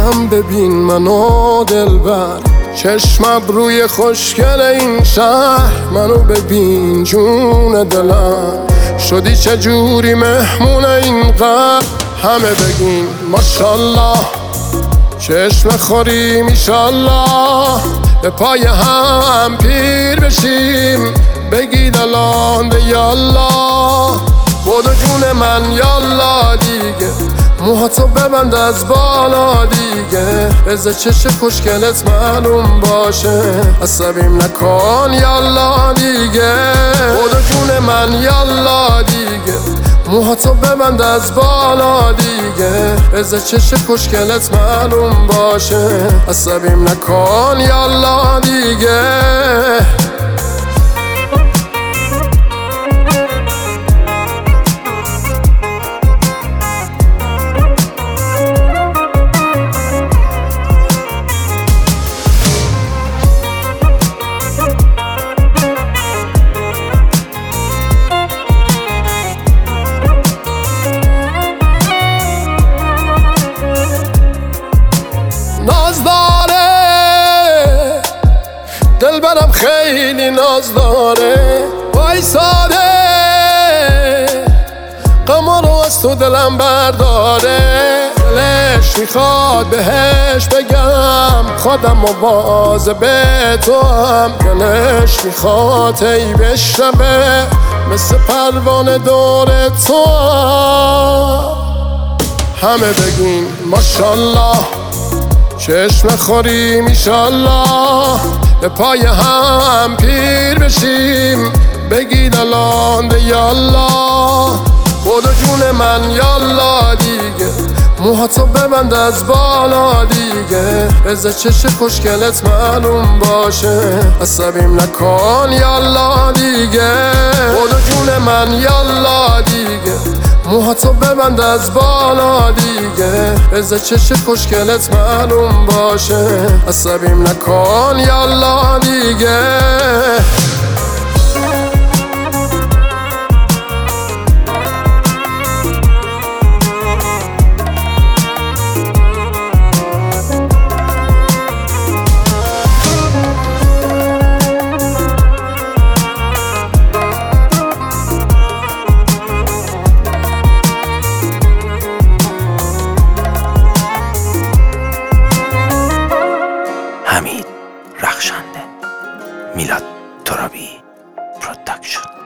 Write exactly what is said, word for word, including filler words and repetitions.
هم ببین منو دلبر، چشم روی خوشگل این شهر، منو ببین جون دلم، شدی چجوری مهمون این قهر. همه بگین ماشالله، چشم خوریم ایشالله، به پای هم پیر بشیم، بگید الان به یالله. بودو جون من یالا دیگه، موهاتو ببند از بالا دیگه، بذار چشم خوشگلت معلوم باشه، عصبیم نکن یالا دیگه. بودو جون من یالا دیگه، موهاتو ببند از بالا دیگه، بذار چشم خوشگلت معلوم باشه، عصبیم نکن یالا دیگه. ناز داره دلبرم، خیلی ناز داره، وایساده غما رو از تو دلم برداره. دلش میخواد بهش بگم خودم مواظب تو هم، دلش میخواد ای بشنبه مثل پروانه دور تو هم. همه بگین ماشالله، چشم خوریم ایشالله، به پای هم پیر بشیم، بگید الان به یالله. بودو جون من یالا دیگه، موهاتو ببند از بالا دیگه، بذار چشم خوشگلت معلوم باشه، عصبیم نکن یالا دیگه. بودو جون من یالا دیگه، موهاتو ببند از بالا دیگه، بذار چشم خوشگلت معلوم باشه، عصبیم نکن یالا دیگه. حمید رخشنده، میلاد ترابی پروداکشن.